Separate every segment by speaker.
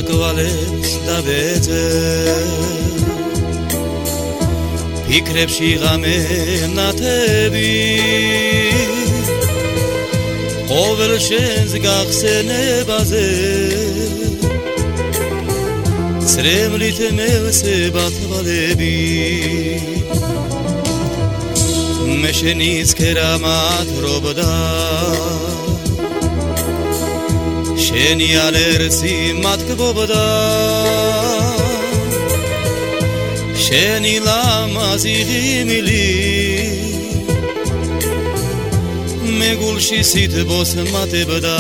Speaker 1: გვალებს დავეძე ფიქრებში ღამე ნათები ყოველ შენს გახსენებაზე ცრემლით მევსება თვალები მე შენის ქერამად რობდა შენი ალერსი მათგბობდა შენი ლამაზი ღიმილი მე გულში სითბოს მატებდა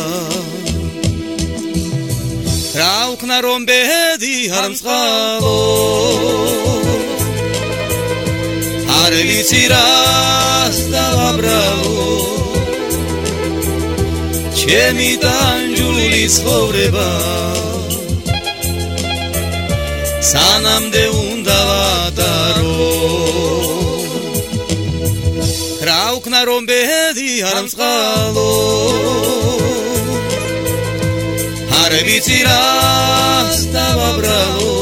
Speaker 1: რა უქნა რომ ბედი არ მწყალო არ ვიცი რას დავაბრალო ჩემი ტანჯული ცხოვრება სანამდე უნდა ვატარო რა უქნა რომ ბედი არ მწყალო არ ვიცი რას დავაბრალო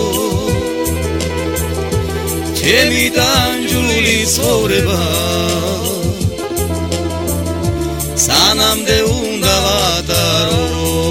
Speaker 1: ჩემი ტანჯული ცხოვრება სანამდე უნდა ვატარო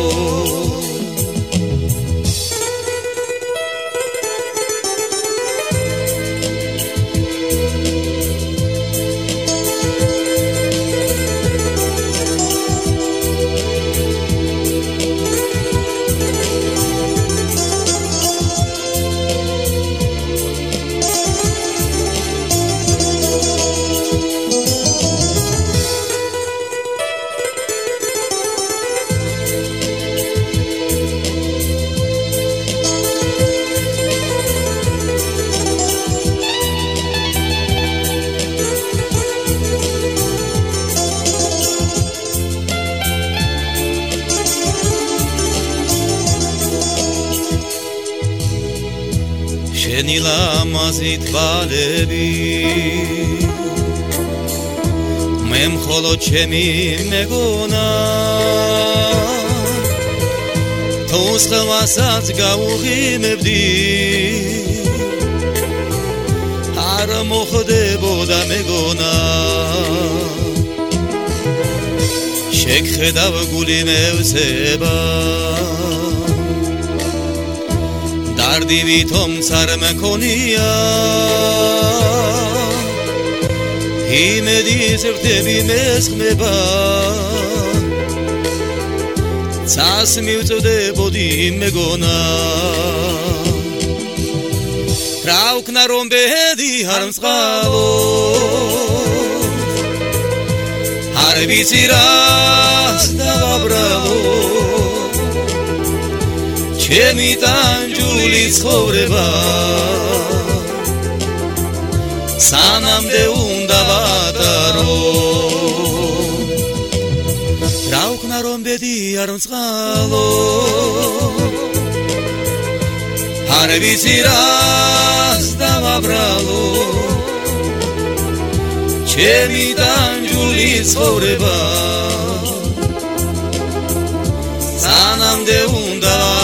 Speaker 1: შენი ლამაზი თვალები მე მხოლოდ ჩემი მეგონა თუ სხვასაც გაუღიმებდი არ მოხდებოდა მეგონა შეგხედავ გული მევსება დარდივით ომცარ მქონია იმედის ვრდები მესხმება ცას მივწვდებოდი მეგონა რა უქნა რომ ბედი არ მწყალო არ ვიცი რას დავაბრალო ჩემი ტანჯული ცხოვრება სანამდე უნდა ვატარო რა უქნა რომ ბედი არ მწყალო არ ვიცი რას დავაბრალო ჩემი ტანჯული ცხოვრება სანამდე უნდა